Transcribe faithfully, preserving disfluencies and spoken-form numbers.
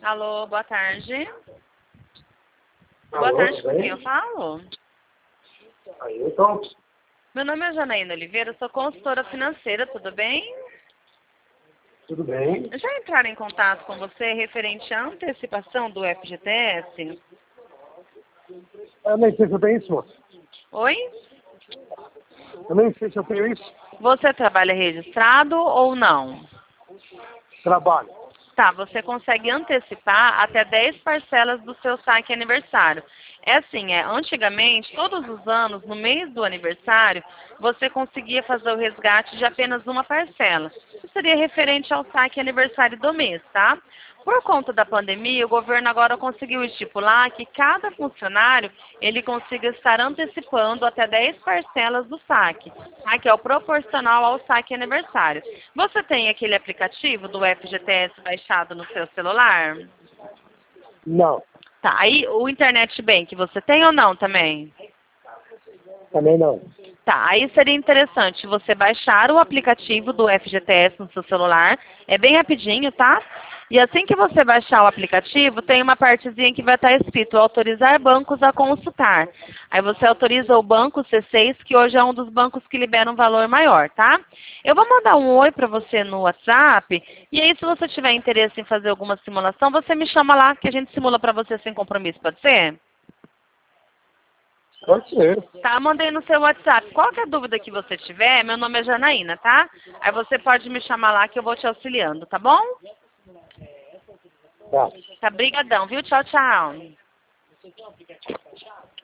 Alô, boa tarde. Alô, Boa tarde, tudo com bem? quem eu falo? Aí, então, Meu nome é Janaína Oliveira, sou consultora financeira, tudo bem? tudo bem? Já entraram em contato com você referente à antecipação do F G T S? Eu nem sei se eu tenho isso, moço. Oi? Eu nem sei se eu tenho isso. Você trabalha registrado ou não? Trabalho. Tá, você consegue antecipar até dez parcelas do seu saque aniversário. É assim, é, antigamente, todos os anos, no mês do aniversário, você conseguia fazer o resgate de apenas uma parcela. Isso seria referente ao saque aniversário do mês, tá? Por conta da pandemia, o governo agora conseguiu estipular que cada funcionário ele consiga estar antecipando até dez parcelas do saque, tá? Que é o proporcional ao saque aniversário. Você tem aquele aplicativo do F G T S baixado no seu celular? Não, Tá, aí o Internet Bank você tem ou não também? também não. Tá, aí seria interessante você baixar o aplicativo do F G T S no seu celular. É bem rapidinho, tá? E assim que você baixar o aplicativo, tem uma partezinha que vai estar escrito autorizar bancos a consultar. Aí você autoriza o banco C seis, que hoje é um dos bancos que libera um valor maior, tá? Eu vou mandar um oi para você no WhatsApp. E aí, se você tiver interesse em fazer alguma simulação, você me chama lá que a gente simula para você sem compromisso, pode ser? Pode ser. Tá, mandei no seu WhatsApp. Qualquer dúvida que você tiver, meu nome é Janaína, tá? Aí você pode me chamar lá que eu vou te auxiliando, tá bom? Tá. Tá, brigadão, viu? Tchau, tchau.